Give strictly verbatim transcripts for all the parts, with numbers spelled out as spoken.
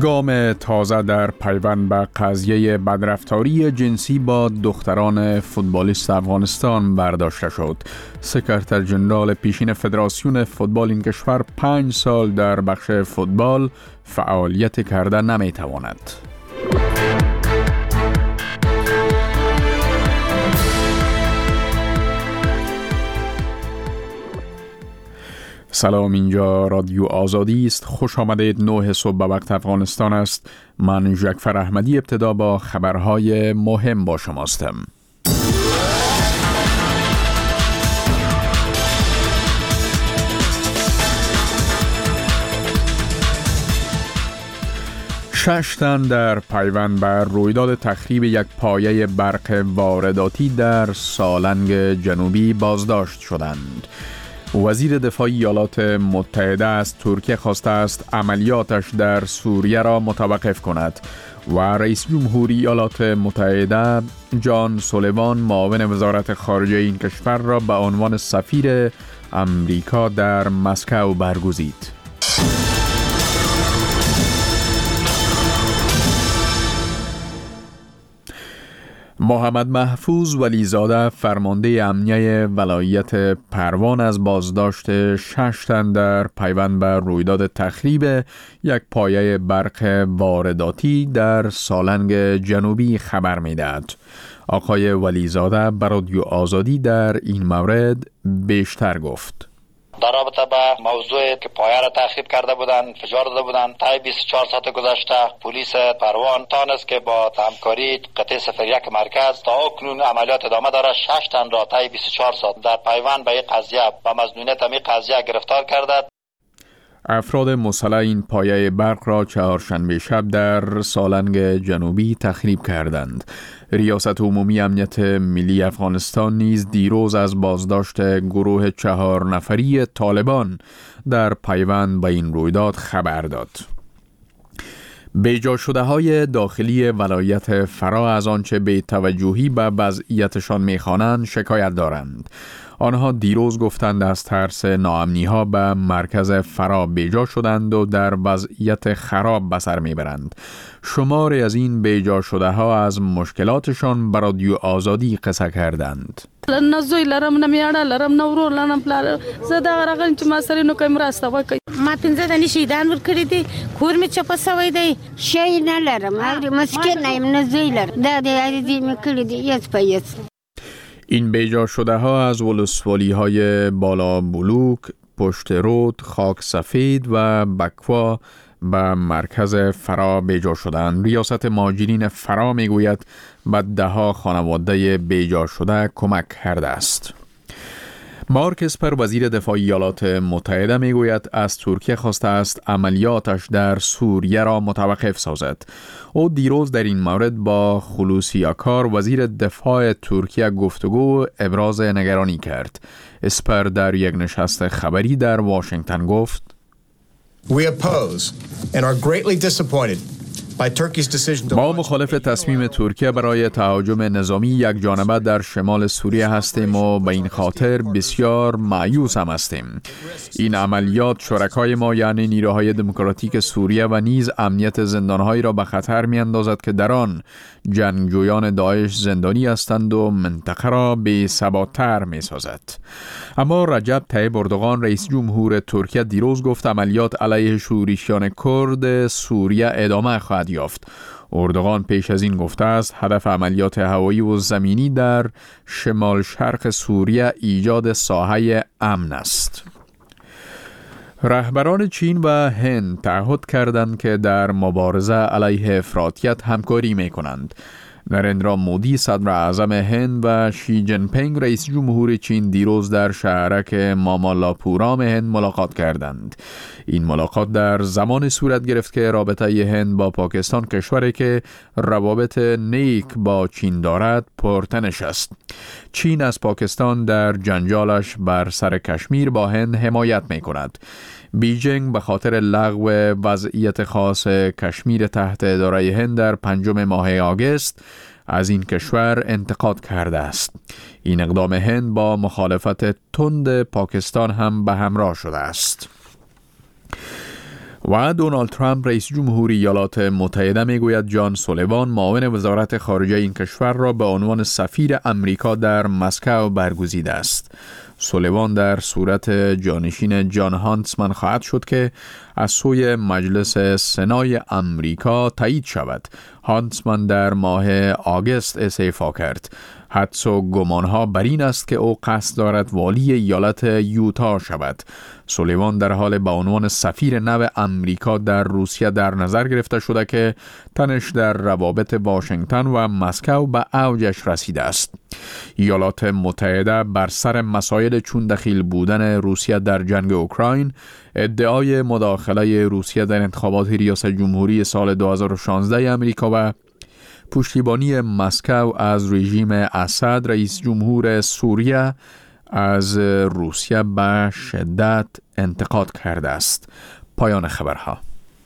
گام تازه در پیوند به قضیه بدرفتاری جنسی با دختران فوتبالیست افغانستان برداشته شد. سکرتر جنرال پیشین فدراسیون فوتبال این کشور پنج سال در بخش فوتبال فعالیت کرده نمیتواند. سلام، اینجا رادیو آزادی است. خوش آمدید. نه صبح به وقت افغانستان است. من جعفر احمدی ابتدا با خبرهای مهم با شماستم. شش تن در پیوند بر رویداد تخریب یک پایه برق وارداتی در سالنگ جنوبی بازداشت شدند. وزیر دفاع ایالات متحده از ترکیه خواسته است عملیاتش در سوریه را متوقف کند و رئیس جمهوری ایالات متحده جان سولیوان معاون وزارت خارجه این کشور را به عنوان سفیر امریکا در مسکو برگزید. محمد محفوظ ولیزاده فرمانده امنیه ولایت پروان از بازداشت شش تن در پیوند به رویداد تخریب یک پایه برق وارداتی در سالنگ جنوبی خبر می‌دهد. آقای ولیزاده به رادیو آزادی در این مورد بیشتر گفت. در رابطه با موضوع که پایه را تخریب کرده بودند، فشار داده بودند، طی بیست و چهار ساعت گذشته پلیس پروان تانست که با همکاری قطعه صفر یک مرکز تا اکنون عملیات ادامه داره. شش تن را طی بیست و چهار ساعت در پیوند به این قضیه و مظنونیت این قضیه گرفتار کرده. افراد مسلح این پایه برق را چهارشنبه شب در سالنگ جنوبی تخریب کردند. ریاست عمومی امنیت ملی افغانستان نیز دیروز از بازداشت گروه چهار نفری طالبان در پیوند به این رویداد خبر داد. بیجا شده های داخلی ولایت فرا از آنچه به توجهی به وضعیتشان می‌خوانند شکایت دارند. آنها دیروز گفتند از ترس ناامنی ها به مرکز فرا بیجا شدند و در وضعیت خراب به سر میبرند. شماری از این بیجا شده ها از مشکلاتشان به رادیو آزادی قصه کردند. نه زوی لرم، نه میاړه لرم، نه ورور لرم، پلار زه دا راغلم چې ما سره نو کوم راسته وکړي. ما پنځه دانې شهیدان ورکړي دي، کور مې چپه سوی دی، شی نه لرم، اورې مسکین نه یم، نه زوی لرم، دا د عزیزي مې کړي دي یس په یس. این بیجا شده ها از ولسوالی های بالا بلوک، پشت رود، خاک سفید و بکوا به مرکز فرا بیجا شدند. ریاست مهاجرین فرا میگوید به ده ها خانواده بیجا شده کمک کرده است. مارک اسپر وزیر دفاع ایالات متحده میگوید از ترکیه خواسته است عملیاتش در سوریه را متوقف سازد. او دیروز در این مورد با خلوصی آکار وزیر دفاع ترکیه گفتگو ابراز نگرانی کرد. اسپر در یک نشست خبری در واشنگتن گفت: We oppose and are greatly disappointed. ما مخالف تصمیم ترکیه برای تهاجم نظامی یک جانبه در شمال سوریه هستیم و به این خاطر بسیار مایوس هم هستیم. این عملیات شرکای ما یعنی نیروهای دموکراتیک سوریه و نیز امنیت زندانهایی را به خطر می اندازد که در آن جنگجویان داعش زندانی هستند و منطقه را بی ثبات‌تر می سازد. اما رجب طیب اردوغان رئیس جمهور ترکیه دیروز گفت عملیات علیه شورشیان کرد سوریه ادامه خواهد یافت. اردوغان پیش از این گفته است هدف عملیات هوایی و زمینی در شمال شرق سوریه ایجاد ساحه امن است. رهبران چین و هند تعهد کردند که در مبارزه علیه افراطیت همکاری می‌کنند. نریندرا مودی صدر اعظم هند و شی جین پینگ رئیس جمهور چین دیروز در شهرک مامالاپورام هند ملاقات کردند. این ملاقات در زمان صورت گرفت که رابطه هند با پاکستان، کشوری که روابط نیک با چین دارد، پرتنش است. چین از پاکستان در جنجالش بر سر کشمیر با هند حمایت می کند. بیجینگ به خاطر لغو وضعیت خاص کشمیر تحت اداره هند در پنجم ماه آگوست از این کشور انتقاد کرده است. این اقدام هند با مخالفت تند پاکستان هم به همراه شده است. و دونالد ترامپ رئیس جمهور ایالات متحده میگوید جان سولیوان معاون وزارت خارجه این کشور را به عنوان سفیر امریکا در مسکو برگزیده است. سولیوان در صورت جانشین جان هانتسمن خواهد شد که از سوی مجلس سنای امریکا تایید شود. هانتسمن در ماه آگوست استعفا کرد. حدس و گمانها بر این است که او قصد دارد والی ایالت یوتا شود. سولیوان در حال به عنوان سفیر نو امریکا در روسیه در نظر گرفته شده که تنش در روابط واشنگتن و مسکو به اوجش رسیده است. ایالات متحده بر سر مسائل چون دخیل بودن روسیه در جنگ اوکراین، ادعای مداخله روسیه در انتخابات ریاست جمهوری سال دو هزار و شانزده امریکا و پشتیبانی مسکو از رژیم اسد رئیس جمهور سوریه از روسیه به شدت انتقاد کرده است. پایان خبرها.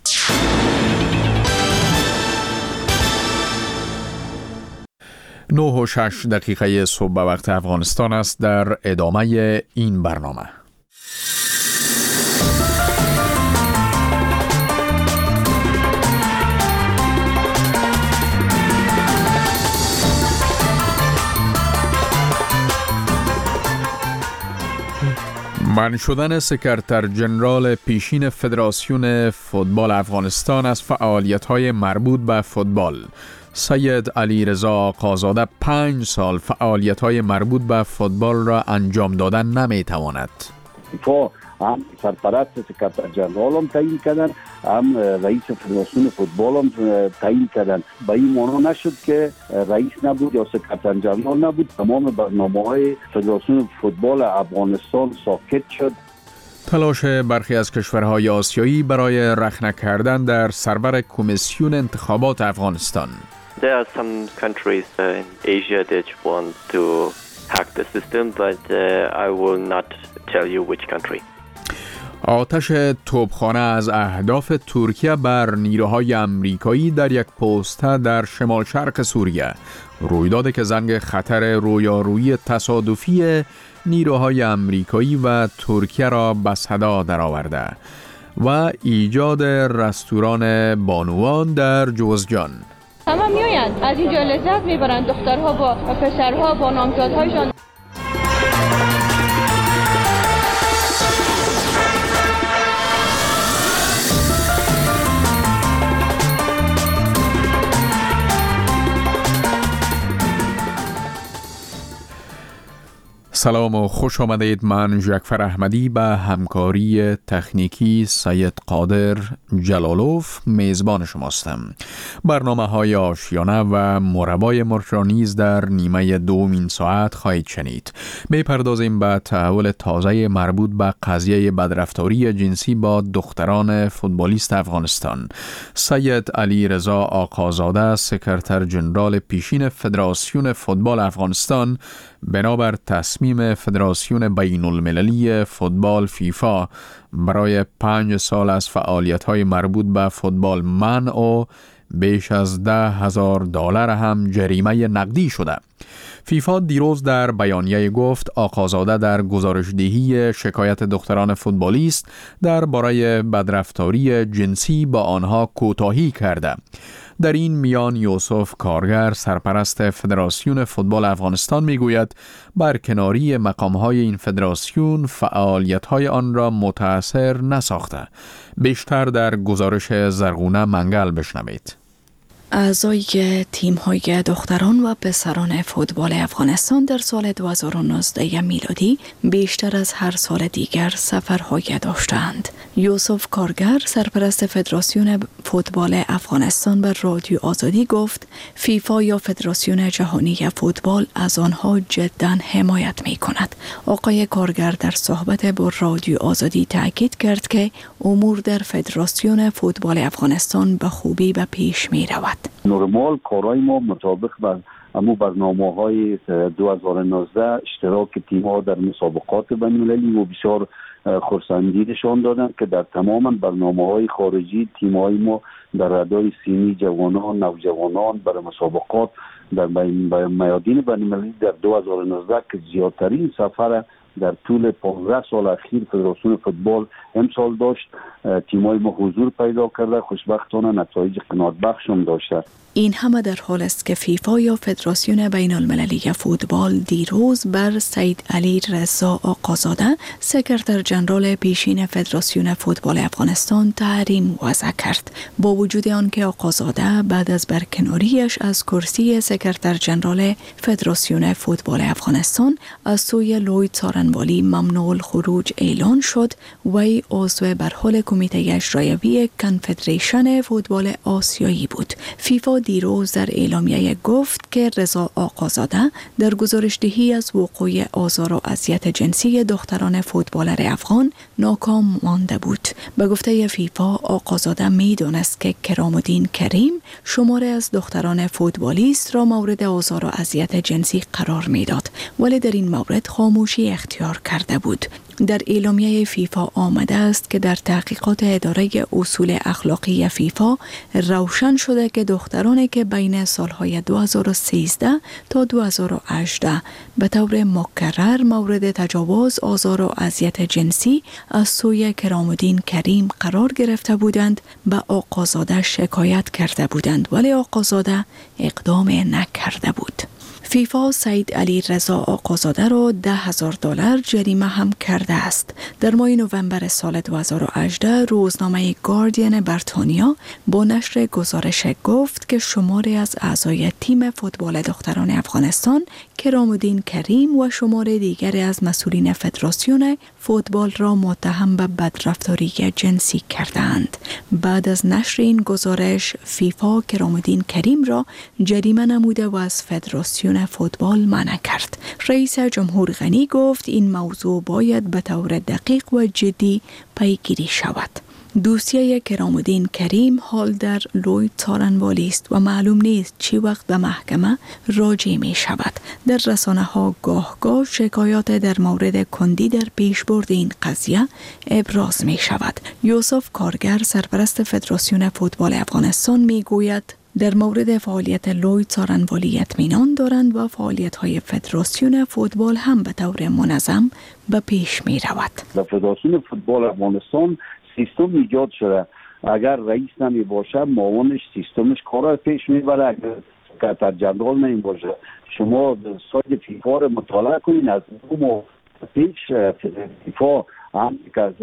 نه و شش دقیقه صبح به وقت افغانستان است. در ادامه این برنامه من شدن سکرتر جنرال پیشین فدراسیون فوتبال افغانستان از فعالیت‌های مربوط به فوتبال. سید علی رضا آقازاده پنج سال فعالیت‌های مربوط به فوتبال را انجام دادن نمی‌تواند. فیفا هم سرپرست سکرتر جنرال هم تعیین کردن، هم رئیس فدراسیون فوتبال هم تعیین کردن. به این معنا نشد که رئیس نبود یا سکرتر جنرال نبود. تمام برنامه‌های فدراسیون فوتبال افغانستان ساکت شد. تلاش برخی از کشورهای آسیایی برای رخنه کردن در سرور کمیسیون انتخابات افغانستان. There are some countries uh, in Asia that want to hack the system, but uh, I will not tell you which country. آتش توپخانه از اهداف ترکیه بر نیروهای امریکایی در یک پسته در شمال شرق سوریه. رویدادی که زنگ خطر رویارویی تصادفی نیروهای امریکایی و ترکیه را به صدا درآورده و ایجاد رستوران بانوان در جوزجان. همه میآیند از اینجا لذت میبرند، دخترها با پسرها با نامزادهایشان. سلام و خوش آمدید. من جعفر احمدی به همکاری تکنیکی سید قادر جلالوف میزبان شماستم. برنامه های آشیانه و مربای مرجانیز در نیمه دومین ساعت خواهید شنید. میپردازیم به تحول تازه مربوط به قضیه بدرفتاری جنسی با دختران فوتبالیست افغانستان. سید علی رضا آقازاده سکرتر جنرال پیشین فدراسیون فوتبال افغانستان بنابر تصمیم فدراسیون بین المللی فوتبال فیفا برای پنج سال از فعالیت‌های مربوط به فوتبال منع و بیش از ده هزار دلار هم جریمه نقدی شده. فیفا دیروز در بیانیه گفت آقازاده در گزارشدهی شکایت دختران فوتبالیست درباره بدرفتاری جنسی با آنها کوتاهی کرده. در این میان یوسف کارگر سرپرست فدراسیون فوتبال افغانستان میگوید برکناری مقامهای این فدراسیون فعالیت‌های آن را متأثر نساخته. بیشتر در گزارش زرغونه منگل بشنوید. اعضای تیم‌های دختران و پسران فوتبال افغانستان در سال دو هزار و نوزده میلادی بیشتر از هر سال دیگر سفرهای داشتند. یوسف کارگر سرپرست فدراسیون فوتبال افغانستان به رادیو آزادی گفت فیفا یا فدراسیون جهانی فوتبال از آنها جداً حمایت می‌کند. آقای کارگر در صحبت با رادیو آزادی تاکید کرد که امور در فدراسیون فوتبال افغانستان به خوبی به پیش می‌رود. نرمال کارهای ما مطابق با امو برنامه های دو هزار و نوزده اشتراک تیم ها در مسابقات بین المللی و بسیار خرسندی نشان دادند که در تمام برنامه های خارجی تیم های ما در ردای سینی جوانان نوجوانان برای مسابقات در میادین بین المللی در دو هزار و نوزده که زیادترین سفر در طول پانزده سال اخیر فدراسیون فوتبال امسال داشت. تیمای ما حضور پیدا کرده، خوشبختانه نتایج قناعت بخش هم داشته. این همه در حال است که فیفا یا فدراسیون بین المللی فوتبال دیروز بر سید علی رضا آقازاده سکرتر جنرال پیشین فدراسیون فوتبال افغانستان تحریم وضع کرد. با وجود آنکه آقازاده بعد از برکناریش از کرسی سکرتر جنرال فدراسیون فوتبال افغانستان از سوی لوید سارنوالی ممنوع الخروج اعلان شد، وی عضو برحال کمیته اجرایی کنفدریشن فوتبال آسیایی بود. فیفا دیروز در اعلامیه گفت که رضا آقازاده در گزارشدهی از وقوع آزار و اذیت جنسی دختران فوتبالر افغان ناکام مانده بود. به گفته فیفا آقازاده می‌دانست که کرام‌الدین کریم شماری از دختران فوتبالیست را مورد آزار و اذیت جنسی قرار می‌داد، ولی در این مورد خاموشی اختیار کرده بود. در اعلامیه فیفا آمده است که در تحقیقات اداره اصول اخلاقی فیفا روشن شده که دخترانی که بین سالهای دو هزار و سیزده تا دو هزار و هجده به طور مکرر مورد تجاوز، آزار و اذیت جنسی از سوی کرام‌الدین کریم قرار گرفته بودند، به آقازاده شکایت کرده بودند، ولی آقازاده اقدام نکرده بود. فیفا سید علی رضا آقازاده را ده هزار دلار جریمه هم کرده است. در ماه نوامبر سال دو هزار و هجده روزنامه گاردین بریتانیا با نشر گزارش گفت که شماری از اعضای تیم فوتبال دختران افغانستان کرام‌الدین کریم و شمار دیگری از مسئولین فدراسیون فوتبال را متهم به بدرفتاری جنسی کردند. بعد از نشر این گزارش فیفا کرام‌الدین کریم را جریمه نموده و از فدراسیون فوتبال منع کرد. رئیس جمهور غنی گفت این موضوع باید به طور دقیق و جدی پیگیری شود. دوسیه کرام‌الدین کریم حال در لوید سارنوالی است و معلوم نیست چی وقت به محکمه راجع می شود. در رسانه ها گاه گاه شکایات در مورد کندی در پیشبرد این قضیه ابراز می شود. یوسف کارگر سرپرست فدراسیون فوتبال افغانستان می گوید در مورد فعالیت لوید سارنوالی اطمینان دارند و فعالیت‌های فدراسیون فوتبال هم به طور منظم به پیش می رود. در فدراسیون فوتبال افغانستان سیستم ایجاد شده. اگر رئیس نمی باشه معاونش سیستمش کار پیش میبره. اگر سکرتر جنرال نمی باشه شما سایت فیفا رو مطالعه کنین. از دو ماه پیش فیفا هم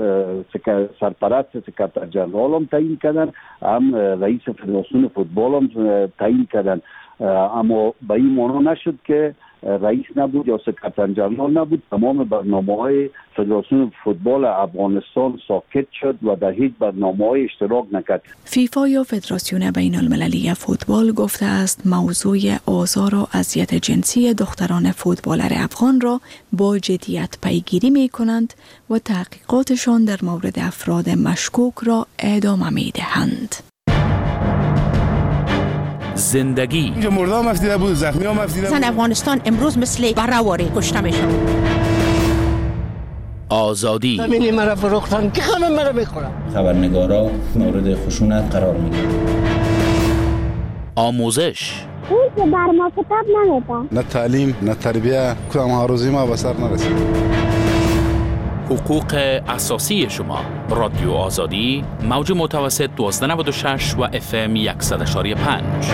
سرپرست سکرتر جنرال هم تعیین کردن، هم رئیس فدراسیون فوتبال هم تعیین کردن، اما به این معنا نشد که رئیس نبود یا سکرتر جنرال نبود. تمام برنامه‌های فدراسیون فوتبال افغانستان ساکت شد و در هیچ برنامه‌های اشتراک نکرد. فیفا یا فدراسیون بین المللی فوتبال گفته است موضوع آزار و اذیت جنسی دختران فوتبالر افغان را با جدیت پیگیری می‌کنند و تحقیقاتشان در مورد افراد مشکوک را ادامه می‌دهند. زندگی اینجا مرده هم افدیده بود، زخمی هم افدیده بود. زن افغانستان امروز مثل برهواری کشته میشن. آزادی همینی مرا فروختن که همه مرا میخورن. خبرنگارا مورد خشونت قرار میگیرن. آموزش اون که بر ما کتاب نمیدن. نه تعلیم نه تربیه، کدام ها روزی ما به سر نرسید. حقوق اساسی شما. رادیو آزادی موج متوسط دوازده نود و شش و اف ام صد و یک و پنج.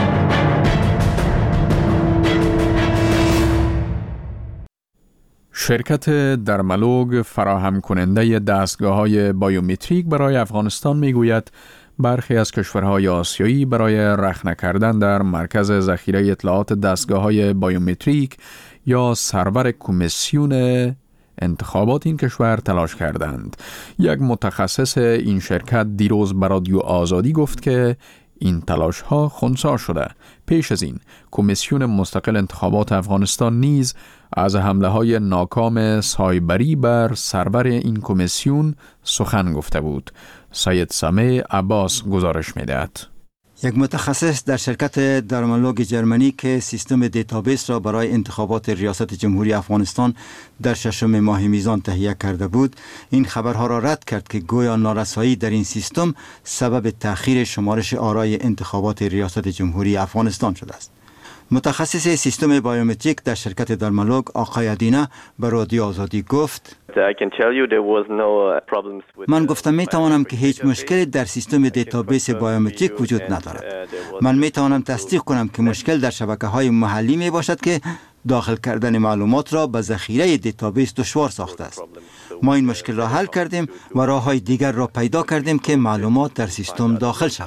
شرکت درملوگ فراهم کننده دستگاه‌های بایومتریک برای افغانستان میگوید برخی از کشورهای آسیایی برای رخنه کردن در مرکز ذخیره اطلاعات دستگاه‌های بایومتریک یا سرور کمیسیون انتخابات این کشور تلاش کردند. یک متخصص این شرکت دیروز به رادیو آزادی گفت که این تلاش ها خنثی شده. پیش از این کمیسیون مستقل انتخابات افغانستان نیز از حمله های ناکام سایبری بر سرور این کمیسیون سخن گفته بود. سید سامع عباس گزارش می‌دهد. یک متخصص در شرکت درملوگ جرمنی که سیستم دیتابیس را برای انتخابات ریاست جمهوری افغانستان در ششم ماه میزان تهیه کرده بود، این خبرها را رد کرد که گویا نارسایی در این سیستم سبب تأخیر شمارش آرای انتخابات ریاست جمهوری افغانستان شده است. متخصص سیستم بایومتریک در شرکت درمالوگ آقای ادینه به رادیو آزادی گفت من گفتم می توانم که هیچ مشکلی در سیستم دیتابیس بایومتریک وجود ندارد. من می توانم تصدیق کنم که مشکل در شبکه‌های محلی می باشد که داخل کردن معلومات را به ذخیره دیتابیس دشوار ساخته است. ما این مشکل را حل کردیم و راه‌های دیگر را پیدا کردیم که معلومات در سیستم داخل شود.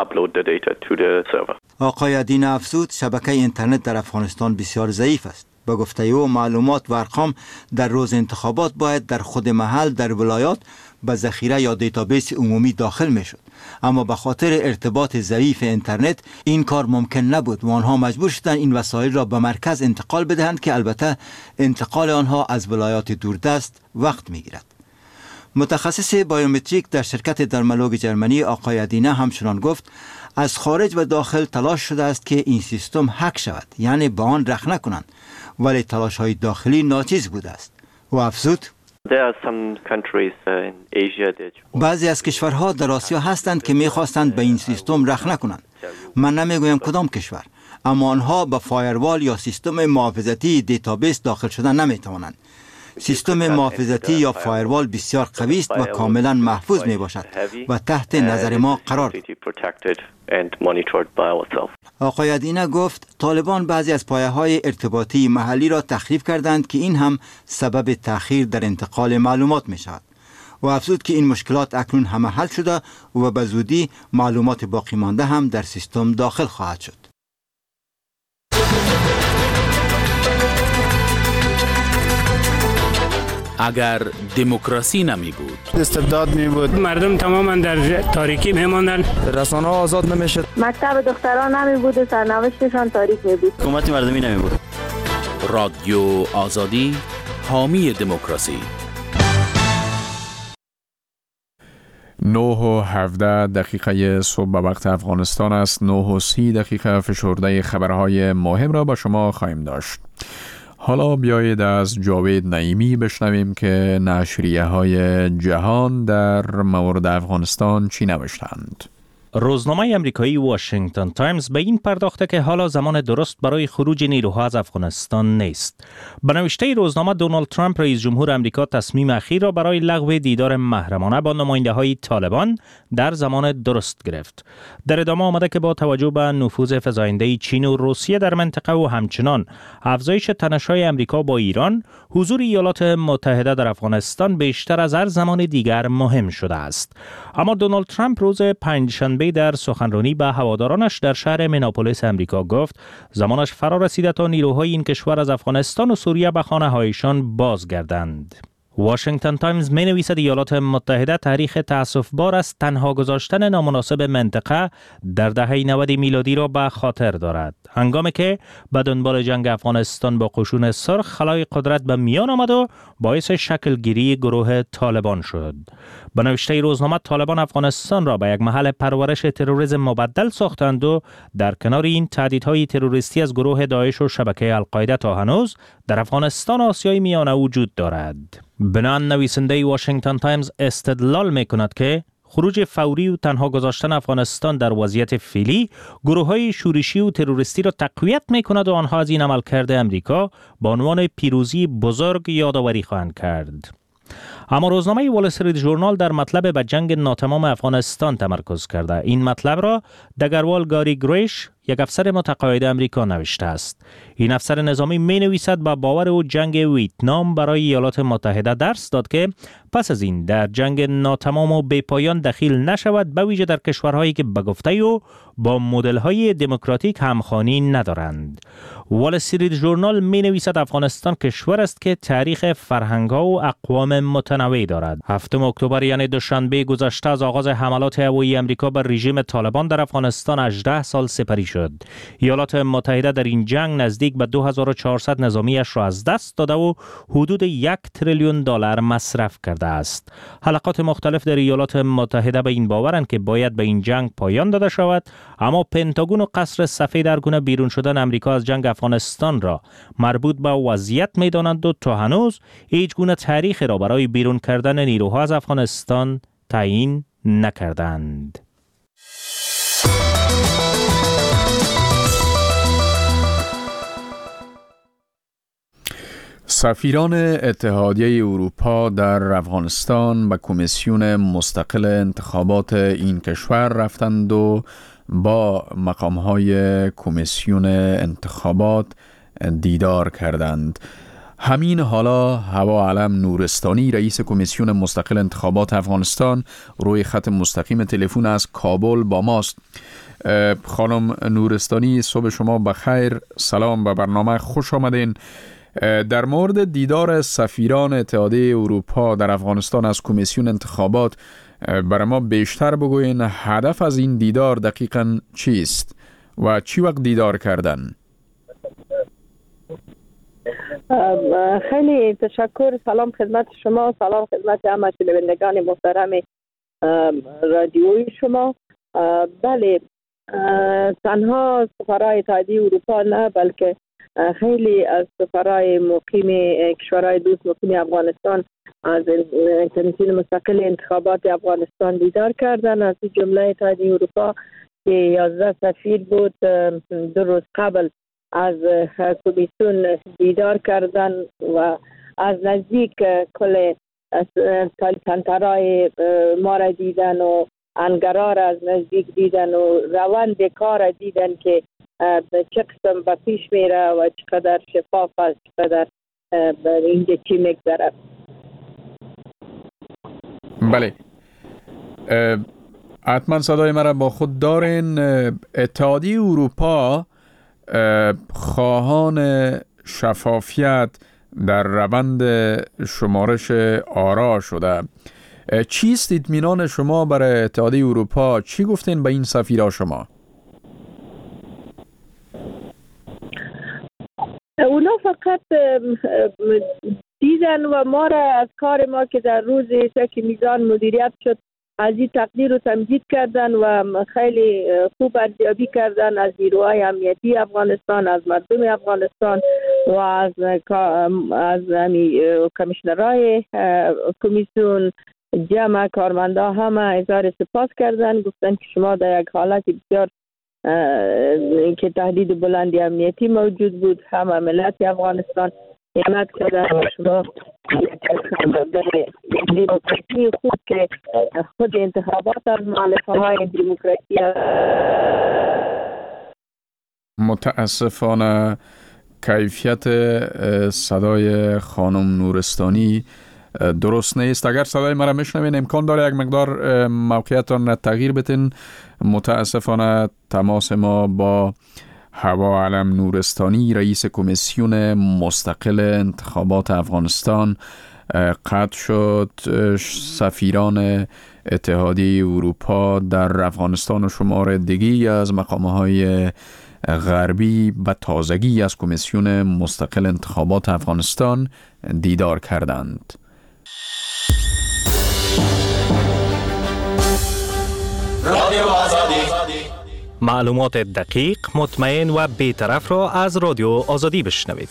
آقای ادینه افزود شبکه اینترنت در افغانستان بسیار ضعیف است. با گفته او معلومات و ارقام در روز انتخابات باید در خود محل در ولایات به ذخیره یا دیتابیس عمومی داخل می شد، اما به خاطر ارتباط ضعیف اینترنت این کار ممکن نبود و آنها مجبور شدند این وسایل را به مرکز انتقال بدهند که البته انتقال آنها از ولایات دوردست وقت می گیرد. متخصص بایومتریک در شرکت درمالوگ جرمنی آقای ادینه همچنان گفت از خارج و داخل تلاش شده است که این سیستم هک شود، یعنی به آن رخ نکنند، ولی تلاش های داخلی ناچیز بوده است. و افزود بعضی از کشورها در آسیا هستند که می‌خواستند به این سیستم رخ نکنند. من نمیگویم کدام کشور، اما آنها به فایروال یا سیستم محافظتی دیتابیس داخل شدن نمی‌توانند. سیستم محافظتی یا فایروال بسیار قوی است و کاملا محفوظ می باشد و تحت نظر ما قرار دارد. آقای ادینه گفت طالبان بعضی از پایه‌های ارتباطی محلی را تخریب کردند که این هم سبب تأخیر در انتقال معلومات می شود. و افزود که این مشکلات اکنون همه حل شده و به زودی معلومات باقی مانده هم در سیستم داخل خواهد شد. اگر دموکراسی نمی بود، استبداد می بود، مردم تماما در تاریکی می ماندن، رسانه آزاد نمی شد، مکتب دختران نمی بود و سرنوشتشان تاریک می بود، حکومت مردمی نمی بود. رادیو آزادی، حامی دموکراسی. نه و هفده دقیقه صبح به وقت افغانستان است. نه و سی دقیقه فشرده خبرهای مهم را با شما خواهیم داشت. حالا بیایید از جاوید نعیمی بشنویم که نشریه های جهان در مورد افغانستان چی نوشتند. روزنامه امریکایی واشنگتن تایمز به این پرداخته که حالا زمان درست برای خروج نیروها از افغانستان نیست. به نوشته روزنامه دونالد ترامپ رئیس جمهور امریکا تصمیم اخیر را برای لغو دیدار محرمانه با نماینده های طالبان در زمان درست گرفت. در ادامه آمده که با توجه به نفوذ فزاینده چین و روسیه در منطقه و همچنان افزایش تنش‌های امریکا با ایران، حضور ایالات متحده در افغانستان بیشتر از هر زمان دیگر مهم شده است. اما دونالد ترامپ روز پنجشنبه در سخنرانی به هوادارانش در شهر میناپولیس امریکا گفت زمانش فرا رسیده تا نیروهای این کشور از افغانستان و سوریه به خانه‌هایشان بازگردند. واشنگتن تایمز می نویسد ایالات متحده تاریخ تأسف‌بار است تنها گذاشتن نامناسب منطقه در دهه نود میلادی را به خاطر دارد، هنگامی که به دنبال جنگ افغانستان با قشون سرخ خلای قدرت به میان آمد و باعث شکلگیری گروه طالبان شد. به نوشته روزنامه طالبان افغانستان را به یک محل پرورش تروریسم مبدل ساختند و در کنار این تهدیدهای تروریستی از گروه داعش و شبکه القاعده تا هنوز در افغانستان آسیای میانه وجود دارد. بنان نویسنده واشنگتن تایمز استدلال می کند که خروج فوری و تنها گذاشتن افغانستان در وضعیت فعلی گروه‌های شورشی و تروریستی را تقویت می کند و آنها از این عملکرد امریکا به عنوان پیروزی بزرگ یادآوری خواهند کرد. اما روزنامه وال استریت ژورنال در مطلب به جنگ ناتمام افغانستان تمرکز کرده. این مطلب را دگروال گاری گریش، یک افسر متقاعد امریکا، نوشته است. این افسر نظامی می نویسد با باور او جنگ ویتنام برای ایالات متحده درس داد که پس از این در جنگ ناتمام و بی‌پایان دخیل نشود، به ویژه در کشورهایی که به گفته او با مدل‌های دموکراتیک همخوانی ندارند. وال استریت ژورنال می نویسد افغانستان کشور است که تاریخ فرهنگ‌ها و اقوام متنوعی دارد. هفتم اکتبر یعنی دوشنبه گذشته از آغاز حملات هوایی امریکا بر رژیم طالبان در افغانستان هجده سال سپری شد. ایالات متحده در این جنگ نزدیک به دو هزار و چهارصد نظامیش را از دست داده و حدود یک تریلیون دلار مصرف کرده است. حلقات مختلف در ایالات متحده به این باورند که باید به این جنگ پایان داده شود، اما پنتاگون و قصر سفید در گونه بیرون شدن امریکا از جنگ افغانستان را مربوط به وضعیت می‌دانند و تا هنوز هیچ گونه تاریخی را برای بیرون کردن نیروها از افغانستان تعیین نکردند. سفیران اتحادیه اروپا در افغانستان به کمیسیون مستقل انتخابات این کشور رفتند و با مقام‌های کمیسیون انتخابات دیدار کردند. همین حالا هوا علم نورستانی رئیس کمیسیون مستقل انتخابات افغانستان روی خط مستقیم تلفن از کابل با ماست. خانم نورستانی، صبح شما بخیر، سلام، به برنامه خوش آمدین. در مورد دیدار سفیران اتحادیه اروپا در افغانستان از کمیسیون انتخابات برای ما بیشتر بگوین. هدف از این دیدار دقیقاً چیست و چی وقت دیدار کردن؟ خیلی تشکر. سلام خدمت شما، سلام خدمت همه شنوندگان محترم رادیوی شما. بله، تنها سفرای اتحادیه اروپا نه، بلکه خیلی از سفرای مقیم کشورهای دوست مقیم افغانستان از کمیسیون مستقل انتخابات افغانستان دیدار کردن. از جمله اتحادیه اروپا که یازده سفیر بود دو روز قبل از کمیسیون دیدار کردن و از نزدیک کل سنترهای ما را دیدن و انگارا را از نزدیک دیدن و روند کار را دیدن که چه قسم به پیش میره و چقدر شفاف است، چقدر اینجا چی میگذره. بله، حتما صدای مرا با خود دارین. اتحادیه اروپا خواهان شفافیت در روند شمارش آرا شده. چیست اطمینان شما برای اتحادیه اروپا؟ چی گفتین به این سفیرها شما؟ اونا فقط دیدن و ما را از کار ما که در روز که میزان مدیریت شد از این تقدیر و تمجید کردن و خیلی خوب ارزیابی کردن از نیروهای امنیتی افغانستان، از مردم افغانستان و از از کمیشنرهای کمیسیون، جمع کارمندا همه اظهار سپاس کردن. گفتن که شما در یک حالت بسیار که تهدید بلندی امنیتی موجود بود، همه ملت افغانستان حمایت کردن و شما دموکراسی خوب که خود انتخابات از مؤلفه های دموکراسی. متاسفانه کیفیت صدای خانم نورستانی درست نیست. اگر صدای مرا میشنوین امکان داره یک مقدار موقعیتان تغییر بتین. متاسفانه تماس ما با هوا علم نورستانی رئیس کمیسیون مستقل انتخابات افغانستان قطع شد. سفیران اتحادیه اروپا در افغانستان و شمار دیگی از مقام‌های غربی به تازگی از کمیسیون مستقل انتخابات افغانستان دیدار کردند. رادیو آزادی، معلومات دقیق، مطمئن و بی‌طرف را از رادیو آزادی بشنوید.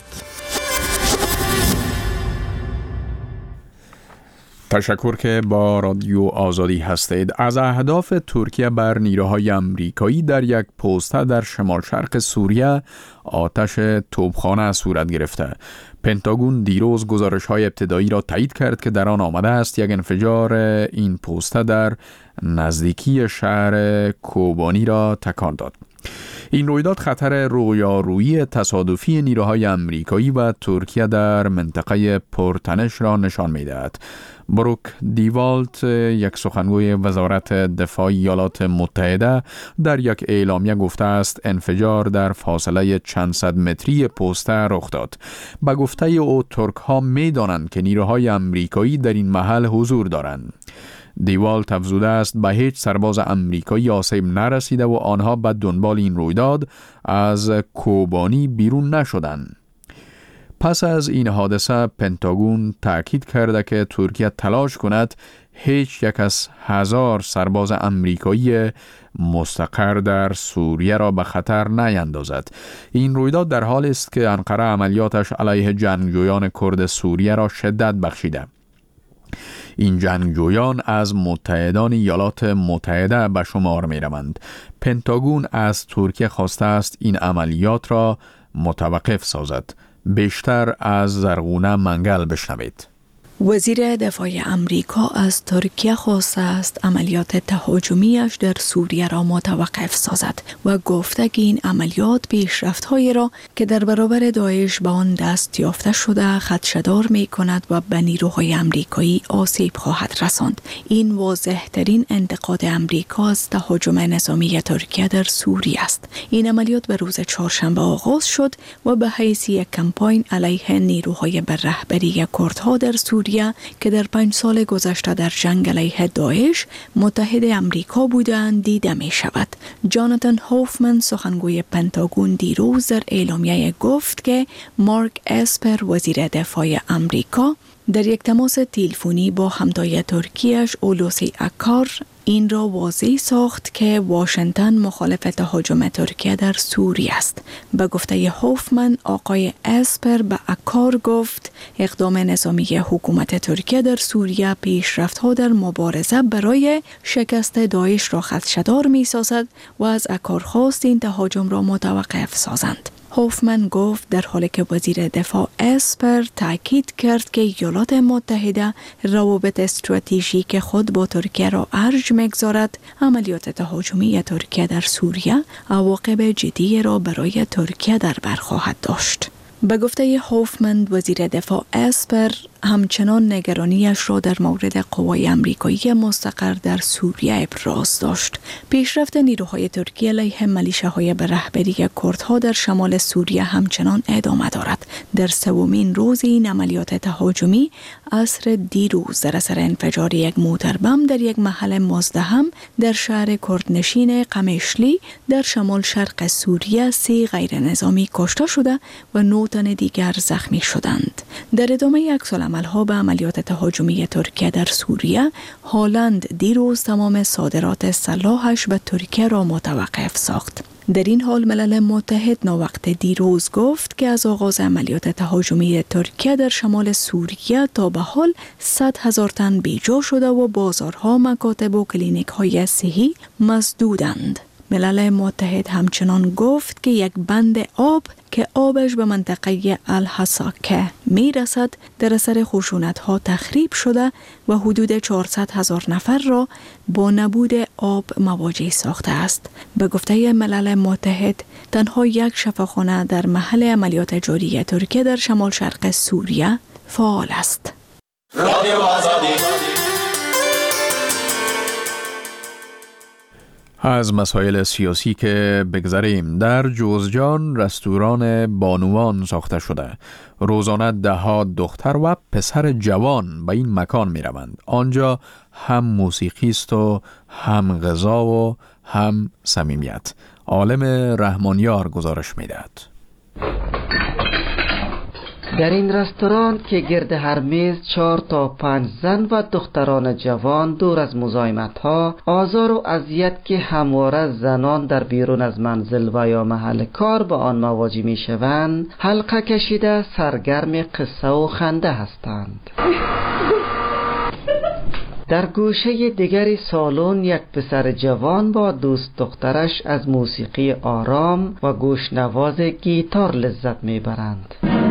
تشکر که با رادیو آزادی هستید. از اهداف ترکیه بر نیروهای امریکایی در یک پوسته در شمال شرق سوریه آتش توپخانه صورت گرفته. پنتاگون دیروز گزارش‌های ابتدایی را تایید کرد که در آن آمده است یک انفجار این پوسته در نزدیکی شهر کوبانی را تکان داد. این رویداد خطر رویارویی تصادفی نیروهای امریکایی و ترکیه در منطقه پرتنش را نشان می‌دهد. بروک دیوالت، یک سخنگوی وزارت دفاع ایالات متحده، در یک اعلامیه گفته است انفجار در فاصله چند صد متری پوسته رخ داد. به گفته او ترک‌ها می‌دانند که نیروهای امریکایی در این محل حضور دارند. دیوالت افزوده است به هیچ سرباز امریکایی آسیب نرسیده و آنها به دنبال این رویداد از کوبانی بیرون نشدند. پس از این حادثه پنتاگون تأکید کرده که ترکیه تلاش کند هیچ یک از هزار سرباز امریکایی مستقر در سوریه را به خطر نیندازد. این رویداد در حالی است که انقره عملیاتش علیه جنگجویان کرد سوریه را شدت بخشیده. این جنگجویان از متحدان ایالات متحده به شمار می روند. پنتاگون از ترکیه خواسته است این عملیات را متوقف سازد. بیشتر از زرغونه منگل بشنوید. وزیر دفاع امریکا از ترکیه خواسته است عملیات تهاجمیش در سوریه را متوقف سازد و گفته که این عملیات پیشرفت‌هایی را که در برابر داعش به آن دست یافته شده خدشه‌دار می‌کند و به نیروهای امریکایی آسیب خواهد رساند. این واضح‌ترین انتقاد امریکا از تهاجم نظامی ترکیه در سوریه است. این عملیات به روز چهارشنبه آغاز شد و به حیث یک کمپاین علیه نیروهای به رهبری کردها در سوریه که در پنج سال گذشته در جنگ علیه داعش متحد امریکا بودند دیده می شود. جاناتان هوفمن سخنگوی پنتاگون دیروز در اعلامیه گفت که مارک اسپر وزیر دفاع امریکا در یک تماس تلفنی با همتای ترکیه‌اش اولوسی اکار این را واضح ساخت که واشنگتن مخالف تهاجم ترکیه در سوریه است. به گفته هوفمن، آقای اسپر به اکار گفت اقدام نظامی حکومت ترکیه در سوریه پیشرفت‌ها در مبارزه برای شکست داعش را خدشه‌دار می‌سازد و از اکار خواست این تهاجم را متوقف سازند. هوفمن گفت در حالی که وزیر دفاع اسپر تاکید کرد که ایالات متحده روابط استراتژیک خود با ترکیه را ارج می‌گذارد، عملیات تهاجمی ترکیه در سوریه عواقب جدی را برای ترکیه در بر خواهد داشت. به گفته هوفمن، وزیر دفاع اسپر همچنان نگرانیش را در مورد قوای امریکایی مستقر در سوریه ابراز داشت. پیشرفت نیروهای ترکیه علیه میلیشه‌های به رهبری کردها در شمال سوریه همچنان ادامه دارد. در سومین روز این عملیات تهاجمی عصر دیروز در اثر انفجار یک موتر بم در یک محل مزدحم در شهر کردنشین قمشلی در شمال شرق سوریه سه غیر نظامی کشته شده و نه تن دیگر زخمی شدند. در ادامه عکس‌العمل‌ها به عملیات تهاجمی ترکیه در سوریه، هالند دیروز تمام صادرات سلاحش به ترکیه را متوقف ساخت. در این حال ملل متحد ناوقت دیروز گفت که از آغاز عملیات تهاجمی ترکیه در شمال سوریه تا به حال صد هزار تن بیجا شده و بازارها، مکاتب و کلینیک‌های صحی مسدودند. ملل متحد همچنان گفت که یک بند آب که آبش به منطقه الحساکه می رسد در اثر خشونت‌ها تخریب شده و حدود چهارصد هزار نفر را با نبود آب مواجه ساخته است. به گفته ملل متحد، تنها یک شفاخانه در محل عملیات جاری ترکیه در شمال شرق سوریه فعال است. رادیو آزادی. از مسائل سیاسی که بگذریم، در جوزجان رستوران بانوان ساخته شده. روزانه ده ها دختر و پسر جوان به این مکان می روند. آنجا هم موسیقی است و هم غذا و هم صمیمیت. عالم رحمانیار گزارش می دهد. در این رستوران که گرد هر میز چهار تا پنج زن و دختران جوان دور از مزاحمت‌ها، آزار و اذیت که همواره زنان در بیرون از منزل و یا محل کار با آن مواجه می‌شوند، حلقه کشیده سرگرم قصه و خنده هستند. در گوشه دیگری سالن یک پسر جوان با دوست دخترش از موسیقی آرام و گوشنواز گیتار لذت میبرند.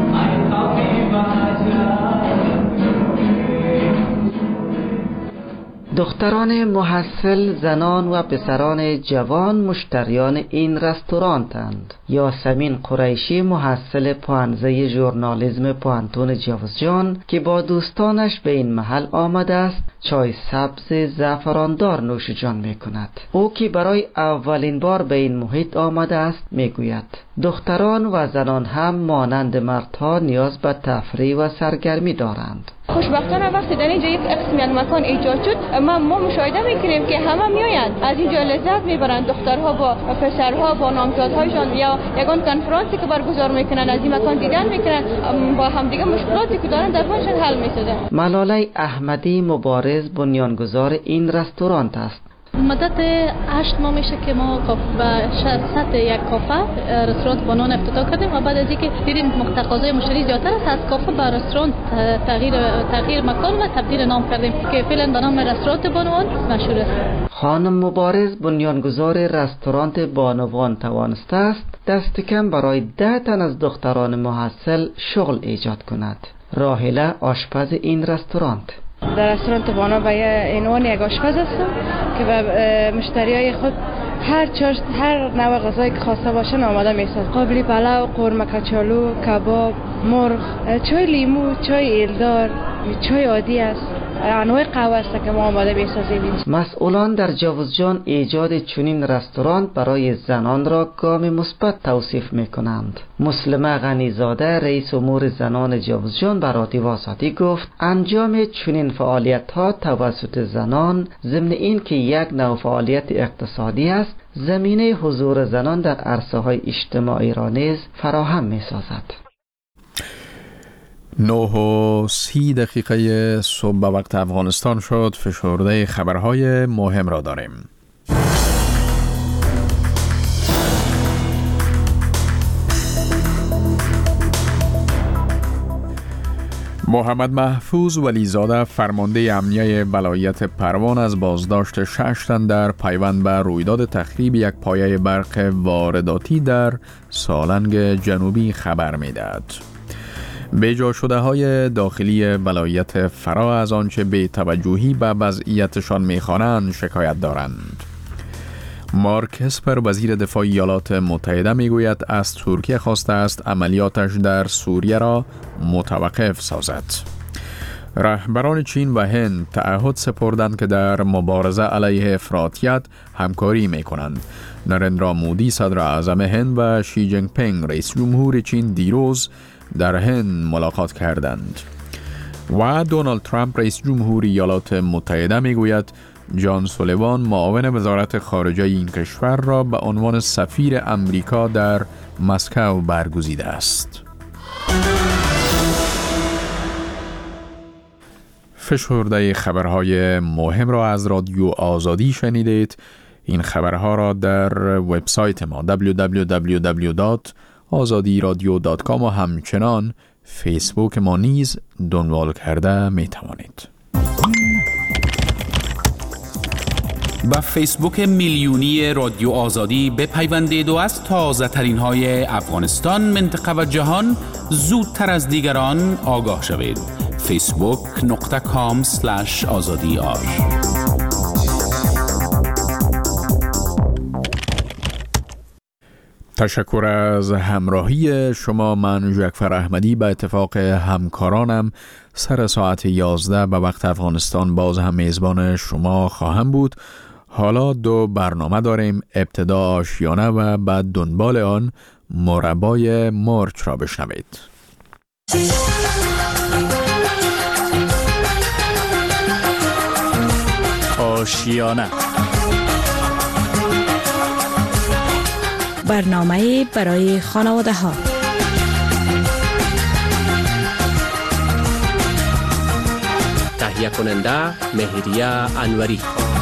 دختران محصل، زنان و پسران جوان مشتریان این رستورانتند. یاسمین قریشی محصل پانزه ژورنالیسم پانتون جوزجان که با دوستانش به این محل آمده است، چای سبز زعفراندار نوش جان می کند. او که برای اولین بار به این محیط آمده است می گوید دختران و زنان هم مانند مردها نیاز به تفریح و سرگرمی دارند. خوشبختانه وقتی در اینجا یک قسمی از مکان ایجاد شد، ما ما مشاهده میکنیم که همه میآیند از اینجا لذت میبرند. دخترها با پسرها با نامزادهایشان یا یگان کنفرانسی که برگزار میکنن از این مکان دیدن میکنن، با همدیگه مشکلاتی که دارن درونشان حل میشده. ملاله احمدی مبارز بنیانگذار این رستوران است. مدت هشت ماه میشه که ما به سطح یک کافه رستوران با نان افتتاح کردیم و بعد از اینکه دیدیم تقاضای مشتری زیادتر است، از کافه به رستوران تغییر تغییر مکان و تبدیل نام کردیم که فعلا به نام رستوران بانوان مشهور است. خانم مبارز بنیانگذار رستوران بانوان توانسته است دست کم برای ده تن از دختران محصل شغل ایجاد کند. راحله آشپز این رستوران. در رستوران بانو به عنوان یک آشپز هستم که به مشتریای خود هر چاشت هر نوع غذایی که خواسته باشن آماده میسازم. قابلی پلو، قورمه کچالو، کباب، مرغ، چای لیمو، چای ایلدار، چای عادی است. انواع قهوه است که ما آماده میسازیم. مسئولان در جاوزجان ایجاد چنین رستوران برای زنان را گام مثبت توصیف میکنند. مسلمه غنیزاده رئیس امور زنان جاوزجان به رادیو آزادی گفت انجام چنین فعالیت ها توسط زنان ضمن این که یک نوع فعالیت اقتصادی است، زمینه حضور زنان در عرصه های اجتماعی را نیز فراهم میسازد. نه و سی دقیقه صبح به وقت افغانستان شد. فشرده خبرهای مهم را داریم. محمد محفوظ ولیزاده فرمانده امنیه ولایت پروان از بازداشت شش تن در پیوند به رویداد تخریب یک پایه برق وارداتی در سالنگ جنوبی خبر می‌دهد. بیجا شده های داخلی ولایت فرا از آنچه بی توجهی به وضعیتشان می‌خوانند شکایت دارند. مارک اسپر وزیر دفاع ایالات متحده میگوید از ترکیه خواسته است عملیاتش در سوریه را متوقف سازد. رهبران چین و هند تعهد سپردند که در مبارزه علیه افراطیت همکاری می‌کنند. نرندرا مودی صدر اعظم هند و شی جین پینگ رئیس جمهور چین دیروز در هند ملاقات کردند. و دونالد ترامپ رئیس جمهور ایالات متحده میگوید جان سولیوان معاون وزارت خارجه این کشور را به عنوان سفیر امریکا در مسکو برگزیده است. فشرده خبرهای مهم را از رادیو آزادی شنیدید. این خبرها را در وبسایت ما دبلیو دبلیو دبلیو دبلیو دات آزادی رادیو دات کام و همچنان فیسبوک ما نیز دنبال کرده می توانید. با فیسبوک میلیونی رادیو آزادی بپیوندید و از تازه ترین های افغانستان، منطقه و جهان زودتر از دیگران آگاه شوید. فیسبوک نقطه کام سلش آزادی آر. تشکر از همراهی شما. من جعفر احمدی به اتفاق همکارانم سر ساعت یازده به وقت افغانستان باز هم میزبان شما خواهم بود. حالا دو برنامه داریم. ابتدا آشیانه و بعد دنبال آن مربای مرچ را بشنوید. آشیانه، برنامه برای خانواده ها. تهیه کننده مهریه انوری.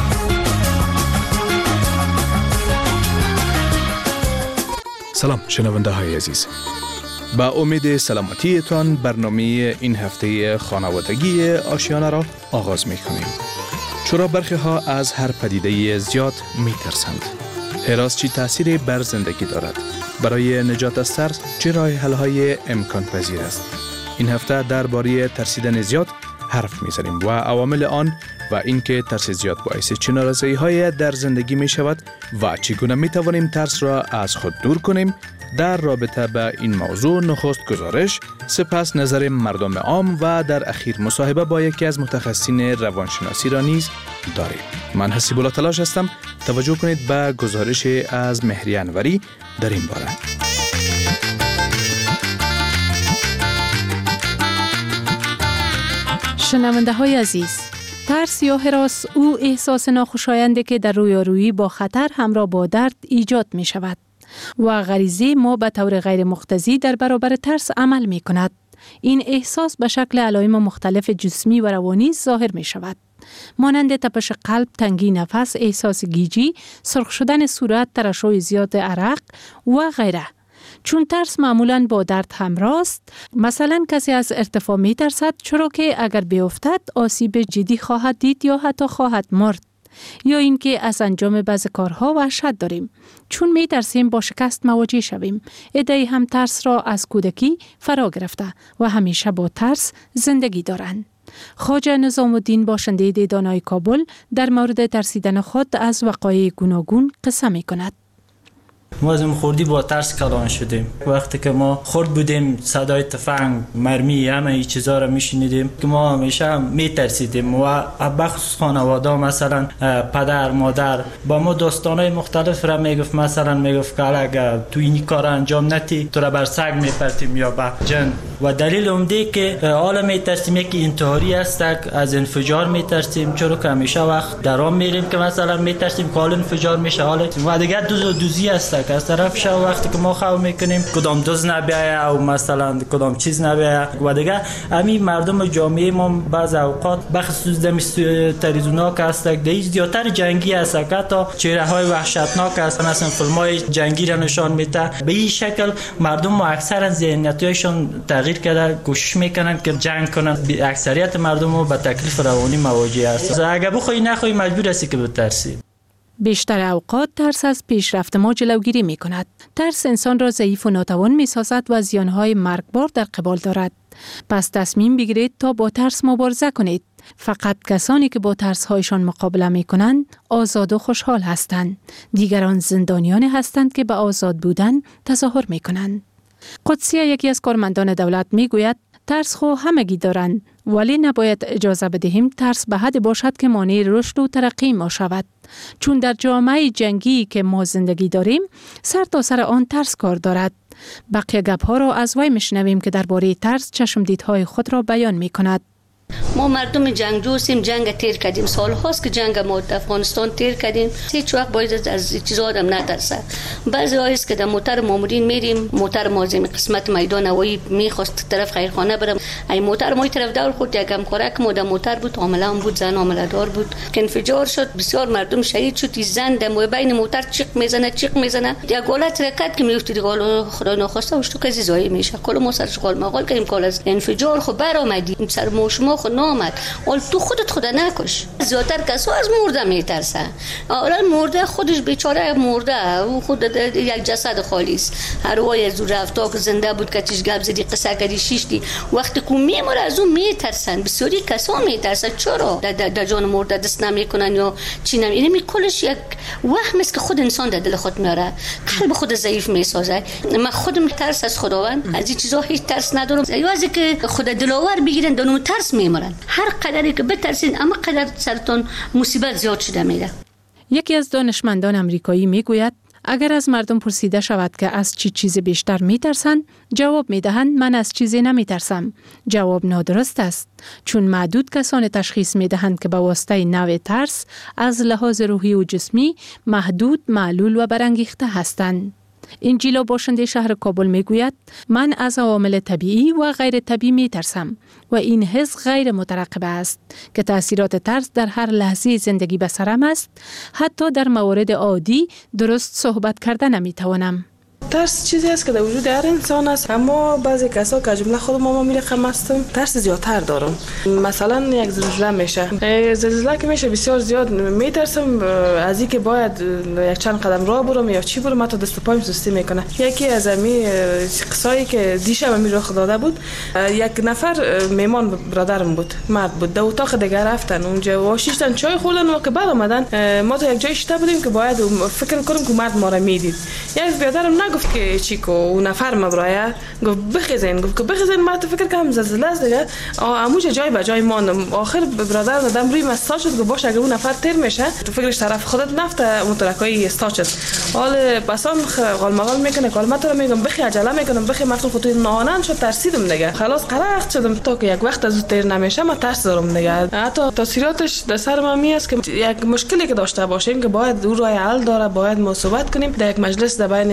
سلام شنونده های عزیز، با امید سلامتیتان برنامه این هفته خانوادگی آشیانه را آغاز می کنیم. چرا برخی ها از هر پدیده زیاد می ترسند؟ هراس چی تأثیری بر زندگی دارد؟ برای نجات از ترس چه راه حل های امکان پذیر است؟ این هفته درباره ترسیدن زیاد حرف می زنیم و عوامل آن و اینکه ترس زیاد باعث چه ناراضی های در زندگی می شود و چگونه می توانیم ترس را از خود دور کنیم. در رابطه با این موضوع نخست گزارش، سپس نظر مردم عام و در اخیر مصاحبه با یکی از متخصصین روانشناسی را نیز داریم. من حسیب الله تلاش هستم. توجه کنید به گزارش از مهریه انوری در این باره. شنونده های عزیز، ترس یا هراس او احساس ناخوشایندی که در رویارویی با خطر همراه با درد ایجاد می شود و غریزه ما به طور غیر مقتضی در برابر ترس عمل می کند. این احساس به شکل علائم مختلف جسمی و روانی ظاهر می شود. مانند تپش قلب، تنگی نفس، احساس گیجی، سرخ شدن صورت، ترشح زیاد عرق و غیره. چون ترس معمولاً با درد همراه است، مثلا کسی از ارتفاع می ترسد چرا که اگر بیفتد آسیب جدی خواهد دید یا حتی خواهد مرد. یا اینکه از انجام بعض کارها وحشت داریم چون می ترسیم با شکست مواجه شویم. عده‌ای هم ترس را از کودکی فرا گرفته و همیشه با ترس زندگی دارند. خواجه نظام الدین باشنده دیدانای کابل در مورد ترسیدن خود از وقایع گوناگون قصه می کند. ما از خوردی با ترس کلان شدیم. وقتی که ما خورد بودیم صدای تفنگ، مرمی، همه این چیزا رو میشنیدیم که ما همیشه میترسیدیم و بخصوص خانواده مثلا پدر مادر با ما داستانای مختلف را میگفت. مثلا میگفت که اگر تو این کار انجام ندی تو را بر سگ میپرتیم یا به جن. و دلیل عمده که حالا میترسیم یکی انتحاری است، از انفجار میترسیم چرا که همیشه وقت درام میریم که مثلا میترسیم که حال انفجار میشه. حالا و دیگه دوز دوزی است که از طرف شو وقتی که ما خواب میکنیم کدام دوز نبیایه او مثلا کدام چیز نبیایه. و دیگه همین مردم جامعه ما بعض اوقات بخصوص دمی تلویزیونا که هست دیگه زیادتر جنگی است که تا چهره های وحشتناک است، مثلا فیلم های جنگی را نشان میده. به این شکل مردم ما اکثرا ذهنیتشون تغییر کرده، کوشش میکنن که جنگ کنن. اکثریت مردم ما به تکلیف روانی مواجه است. اگه بخوای نخوای مجبور هستی که بترسی. بیشتر اوقات ترس از پیشرفت ما جلوگیری می کند. ترس انسان را ضعیف و ناتوان می سازد و زیانهای مرگبار در قبال دارد. پس تصمیم بگیرید تا با ترس مبارزه کنید. فقط کسانی که با ترس‌هایشان مقابله می کنند آزاد و خوشحال هستند. دیگران زندانیان هستند که به آزاد بودن تظاهر می کنند. قدسیه یکی از کارمندان دولت می گوید ترس خو همگی دارند ولی نباید اجازه بدهیم ترس به حد باشد که مانع رشد و ترقی ما شود. چون در جامعه جنگی که ما زندگی داریم سر تا سر آن ترس کار دارد. بقیه گپ‌ها را از وی میشنویم که درباره ترس چشمدیدهای خود را بیان می کند. ما مردم جنگجویم، جنگ تیر کردیم، سال هاست که جنگ ما در افغانستان تیر کردیم. هیچ وقت باید از چیزا آدم نترسه. بعضی هاییست که در موتر مامورین میریم، موتر ما زمین قسمت میدان هوایی میخواست طرف خیرخانه برم، این موتر ما طرف دور خورد، یک همکارک ما در موتر بود، حامله هم بود، زن حامله دار بود که انفجار شد، بسیار مردم شهید شد. زن در بین موتر چیق میزنه چیق میزنه، یک حالت رکت که میافتید قال خدا ناخواسته وش تو کسی زایی میشه. کلا ما سرش قال مقال کردیم کال از انفجار خو برآمدیم سر ما خود نامد. اول تو خودت خدا نکش. زیادتر کسا از مرده میترسه. اولا مرده خودش بیچاره مرده، او خود یک جسد خالی است. هر وای از رفتا که زنده بود کتیش گپ زدی قصه کردی شیشتی وقتی کو میمره از اون میترسن. بسیاری کسا میترسن. چرا در جان مرده دست نمیکنن یا چی نمی؟ اینه کلش یک وهم است که خود انسان در دل خود میاره، قلب خود ضعیف میسازه. من خودم ترس از خداوند از این چیزا هیچ ترس ندارم. یا از که خود دلاور بگیرن دونو ترس میمرن. هر قدری که بترسین اما قدر سرتون مصیبت زیاد شده میره. یکی از دانشمندان امریکایی میگوید اگر از مردم پرسیده شود که از چی چیز بیشتر میترسند، جواب میدهند من از چیزی نمیترسم. جواب نادرست است، چون معدود کسان تشخیص میدهند که به واسطه نوع ترس از لحاظ روحی و جسمی محدود، معلول و برانگیخته هستند. انجیلا باشنده شهر کابل میگوید من از عوامل طبیعی و غیر طبیعی میترسم و این حس غیر مترقب است که تأثیرات ترس در هر لحظه زندگی به سرم است. حتی در موارد عادی درست صحبت کردن نمیتوانم. ترس چیزی است که در وجود هر انسان است، اما بعضی کسا که جمله خود ما می رقم هستم ترس زیادتر دارم. مثلا یک زلزله میشه، زلزله که میشه بسیار زیاد میترسم از اینکه باید یک چند قدم راه برم یا چی برم، حتی دست و پایم سستی میکنه. یکی از امی قصایی که دیشب می رخ داده بود، یک نفر میمان برادرم بود، مرد بود، در اتاق دیگه رفتن اونجا واشیشتن چای خوردن و که بعد اومدن ما تو یک جای شته بودیم که باید فکر کنم که مرد ما را میدید. یک برادرم گفت که چی کو اون نفر مبرایه گفت بخیزین، گفت که بخیزین. ما تو فکر کنم زلزله است دیگه. اموش جای به جای ماندم. آخر برادر دادم روی مستا شد که باشه اگه اون نفر تیر میشه تو فکرش طرف خودت نفته مترکای استاچ است. حال بسام قال مقال میکنه قال ما تو رو میگم بخی عجله میکنم بخی مفتون خودت نهانن شد ترسیدم دیگه. خلاص قرخت شدم تا که یک وقت از تیر نمیشه ما ترس دارم دیگه. حتی تاثیراتش در سر ما می است که یک مشکلی که داشته باشیم که باید او راه حل داره، باید ما صحبت کنیم در یک مجلس در بین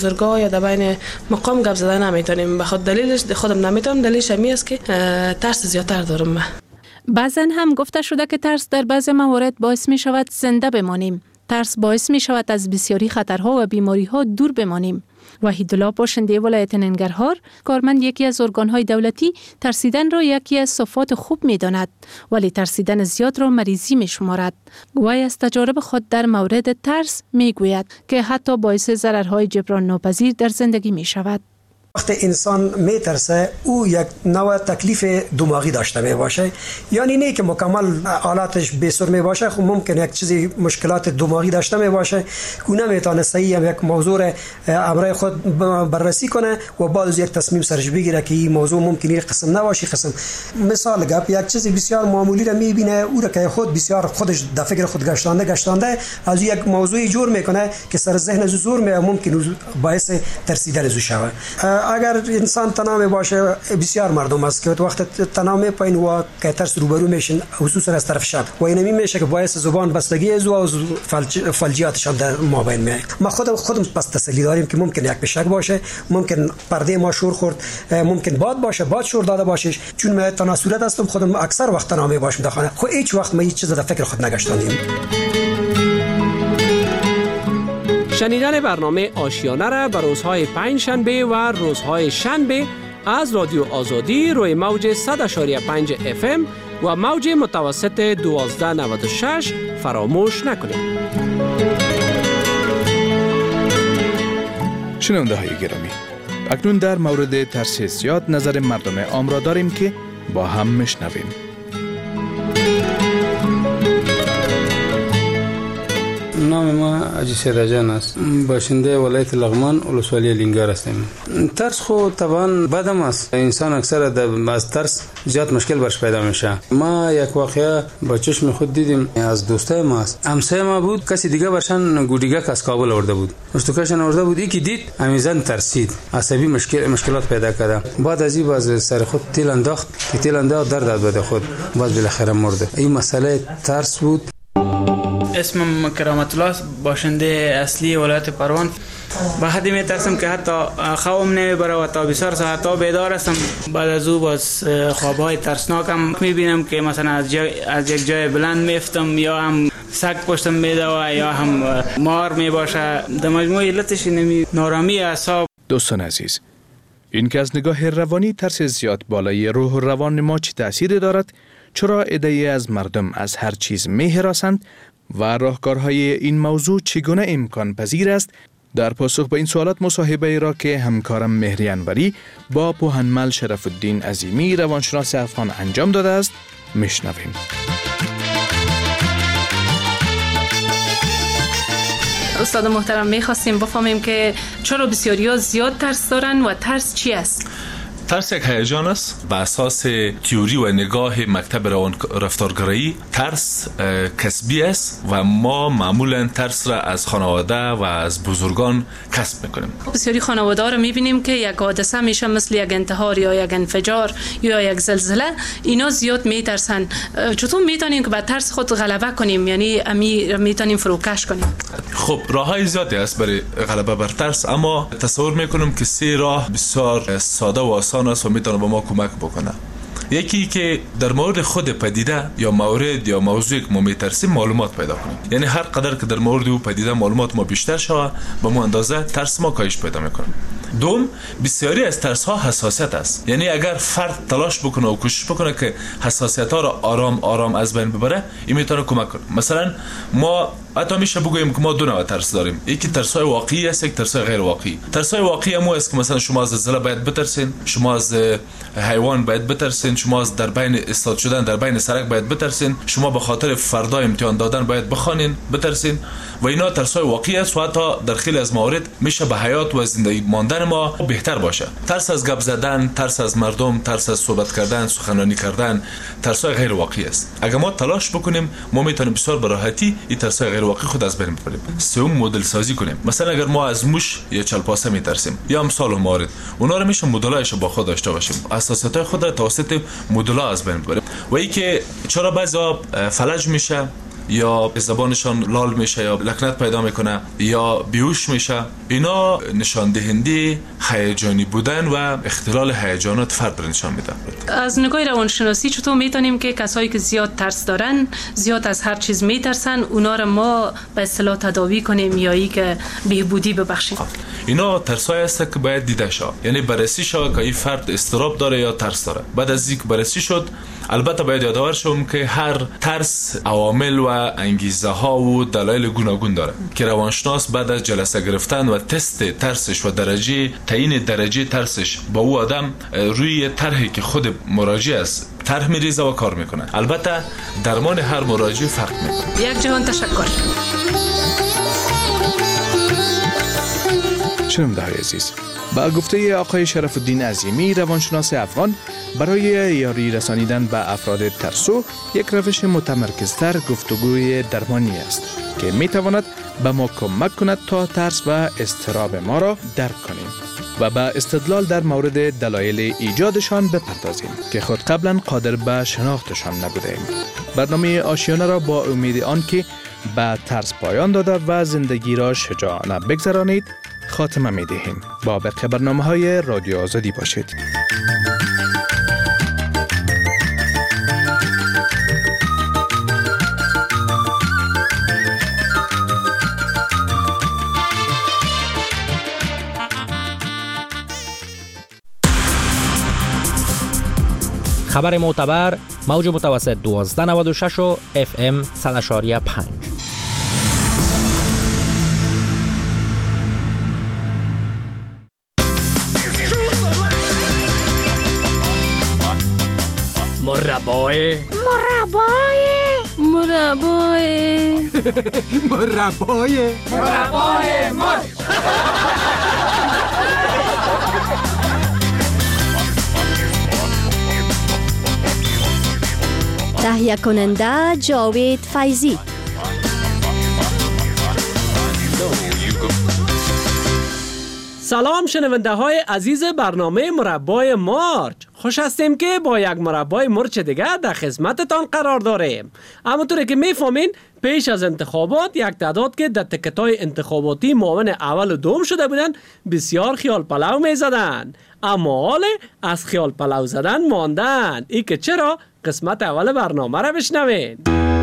بزرگا یا در بین مقام گپ زدن نمیتونیم. به خود دلیلش خودم نمیتونم، دلیلش می است که ترس زیادتر دارم من. بعضن هم گفته شده که ترس در بعض موارد باعث می شود زنده بمانیم. ترس باعث می شود از بسیاری خطرها و بیماری ها دور بمانیم. وحیدالله باشنده ولایت ننگرهار، کارمند یکی از ارگان‌های دولتی، ترسیدن را یکی از صفات خوب می داند، ولی ترسیدن زیاد را مریضی می شمارد. وی از تجارب خود در مورد ترس می گوید که حتی باعث ضررهای جبران ناپذیر در زندگی می شود. وقتی انسان میترسه او یک نوع تکلیف دماغی داشته می باشه، یعنی نه که مکمل حالاتش بی‌سر می باشه، خب ممکن یک چیزی مشکلات دماغی داشته می باشه که نمیتونه صحیح هم یک موضوع امرای خود بررسی کنه و بعد از یک تصمیم سرش بگیره که این موضوع ممکنه قسم نباشه قسم. مثال گپ یک چیزی بسیار معمولی را میبینه او را که خود بسیار خودش در فکر خود گشتانده گشتانده از یک موضوعی جور میکنه که سر ذهن زور می ممکن باعث ترسیدن زو شود. اگر انسان تنها باشه، بسیار مردم است که وقت تنها میپاین و که ترس روبرو میشن، خصوصا از طرف شب و اینمی میشه که باعث زبان بستگی از و فلج... فلجیاتش هم در مابین میاد. ما خودم خودم پس تسلی داریم که ممکن یک بشک باشه، ممکن پرده ما شور خورد، ممکن باد باشه، باد شور داده باشه، چون من تنها صورت هستم خودم اکثر وقت تنها می باشم در خانه، خو هیچ وقت ما هیچ چیز در فکر خود نگشتاندیم. شنیدن برنامه آشیانه را بر روزهای پنج شنبه و روزهای شنبه از رادیو آزادی روی موج صد و پنج و پنج اف ام و موج متوسط دوازده نود و شش فراموش نکنید. شنونده های گرامی، اکنون در مورد ترس زیاد نظر مردم عام را داریم که با هم میشنویم. نام ما حاجی سیدجان است، باشنده ولایت لغمان ولسوالی لنگار هستم. ترس خو طبعا بدم است، انسان اکثر از ترس زیاد مشکل برش پیدا میشه. ما یک واقعه با چشم خود دیدیم، از دوستای ما است، همسایه ما بود، کسی دیگه برشان گودیگک از کابل آورده بود، استوکشان آورده بود، یکی دید امیزن ترسید، عصبی مشکل مشکلات پیدا کرد. بعد از این باز سر خود تیل انداخت که تیل انداخت در داد بده خود، باز بالاخره مرد. این مسئله ترس بود. اسمم کرامت الله، باشنده اصلی ولایت پروان. به حدی میترسم که حتی خوابم نمیبره و تا بسیار ساعت‌ها بیدار هستم. بعد از او باز خوابهای ترسناکم میبینم که مثلا از, جای از یک جای بلند میفتم یا هم سگ پشتم میده و یا هم مار میباشه. در مجموع علتش نمی نارامی اعصاب. دوستان عزیز، این که از نگاه روانی ترس زیاد بالای روح و روان ما چه تأثیری دارد، چرا عده‌ای از مردم از هر چیز می‌هراسند و راهکارهای این موضوع چگونه امکان پذیر است؟ در پاسخ به این سوالات مصاحبه ای را که همکارم مهری انوری با پوهنمل شرف الدین عظیمی روانشناس افغان انجام داده است میشنویم. استاد محترم، میخواستیم بفهمیم که چرا بسیاری‌ها زیاد ترس دارن و ترس چی است؟ ترس یک هیجان است. به اساس تئوری و نگاه مکتب روان رفتارگرایی ترس کسبی است و ما معمولا ترس را از خانواده و از بزرگان کسب میکنیم. بسیاری خانواده ها رو میبینیم که یک حادثه میشه مثل یک انتحار یا یک انفجار یا یک زلزله، اینا زیاد میترسن. چطور میتونیم که با ترس خود غلبه کنیم، یعنی امی میتونیم فروکش کنیم؟ خب راههای زیادی است برای غلبه بر ترس، اما تصور میکنم که سه راه بسیار ساده و آسان است و میتونه به ما کمک بکنه. یکی که در مورد خود پدیده یا مورد یا موضوعی که ما میترسیم معلومات پیدا کنیم، یعنی هر قدر که در مورد او پدیده معلومات ما بیشتر شود به ما اندازه ترس ما کاهش پیدا میکنه. دوم، بسیاری از ترس ها حساسیت است، یعنی اگر فرد تلاش بکنه و کوشش بکنه که حساسیت ها را آرام آرام از بین ببره، این میتونه کمک کنه. مثلا ما حتی میشه بگوییم که ما دو نوع ترس داریم، یکی ترس های واقعی است، یک ترس های غیر واقعی. ترس های واقعی همون است که مثلا شما از زلزله باید بترسین، شما از حیوان باید بترسین، شما از در بین استاد شدن در بین سرک باید بترسین، شما به خاطر فردا امتحان دادن باید بخوانین بترسین و اینا ترس های واقعی است و حتی در خیلی از موارد میشه به حیات و زندگی ماندن ما بهتر باشه. ترس از گپ زدن، ترس از مردم، ترس از صحبت کردن، سخنرانی کردن، ترس های غیر واقعی است. اگر ما تلاش بکنیم ما میتونیم بسیار به راحتی این ترس های غیر واقعی خود از بین ببریم. سوم، مدل سازی کنیم. مثلا اگر ما از موش یا چلپاسه میترسیم یا امثال و موارد، اونا رو میشه مدلایش با خود داشته باشیم، اساسات خود را توسط مدل‌ها از بین ببریم. و اینکه چرا بعضا فلج میشه یا زبانشان لال میشه یا لکنت پیدا میکنه یا بیهوش میشه، اینا نشان دهنده هیجانی بودن و اختلال هیجانات فرد را نشان میده. از نگاه روانشناسی چطور میتونیم که کسایی که زیاد ترس دارن، زیاد از هر چیز میترسن، اونا رو ما به اصطلاح تداوی کنیم یا ای که بهبودی ببخشیم؟ اینا ترسای است که باید دیده شد، یعنی بررسی شد که این فرد اضطراب داره یا ترس داره. بعد از اینکه بررسی شد البته باید یادآور شوم که هر ترس عوامل و انگیزه ها و دلایل گوناگون داره که روانشناس بعد از جلسه گرفتن و تست ترسش و درجه تعیین درجه ترسش با او آدم روی طرحی که خود مراجع است طرح میریزه و کار میکنه. البته درمان هر مراجع فرق میکنه. یک جهان تشکر. شنونده‌های عزیز، با گفته آقای شرف الدین عظیمی روانشناس افغان، برای یاری رسانیدن به افراد ترسو یک روش متمرکزتر گفتگوی درمانی است که می تواند به ما کمک کند تا ترس و اضطراب ما را درک کنیم و به استدلال در مورد دلایل ایجادشان بپردازیم که خود قبلا قادر به شناختشان نبودیم. برنامه آشیانه را با امید آن که به ترس پایان داده و زندگی را شجاعانه بگذرانید خاتمه می دهیم. با بقیه برنامه‌های رادیو آزادی باشید. خبر معتبر، موج متوسط دوازده نود و شش و اف ام صد و پنج. مربای مربای مربای مربای مربای مر تهیه کننده جاوید فیضی. سلام شنونده های عزیز برنامه مربای مارچ. خوش هستیم که با یک مربای مرچ دیگه در خدمتتان قرار داریم. همونطوری که میفهمین پیش از انتخابات یک تعداد که در تکتای انتخاباتی معاون اول و دوم شده بودن بسیار خیال پلو میزدن، اما حال از خیال پلو زدن ماندن. ای که چرا؟ قسمت اول برنامه را بشنوین.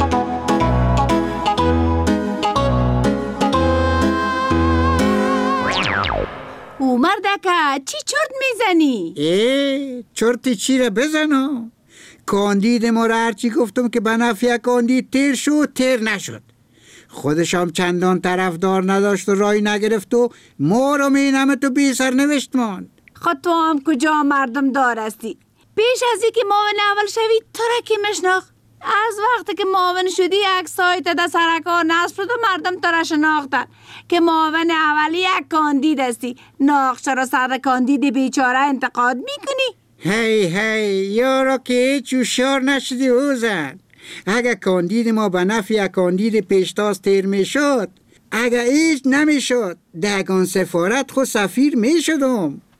او مردکه چی چرت میزنی؟ ای چرتی چی را بزنم؟ کاندید ما را هرچی گفتم که به نفع کاندید تیر شد تیر نشد. خودش هم چندان طرفدار نداشت و رای نگرفت و ما رو مینمه تو بی سر نوشت ماند. خود تو هم کجا مردم دار هستی؟ پیش از اینکه معاون اول شوی تو را که مشناخت؟ از وقتی که معاون شدی عکس‌هایت در سرکار نصب شد و مردم تو را شناختن که معاون اولی یک کاندید هستی. ناخچه را سر کاندید بیچاره انتقاد میکنی؟ هی هی یارا که هیچ هوشیار نشدی اوزن. اگه کاندید ما به نفع کاندید پیشتاز تیر میشد، اگه هیچ نمیشد دگان سفارت خود سفیر میشدم.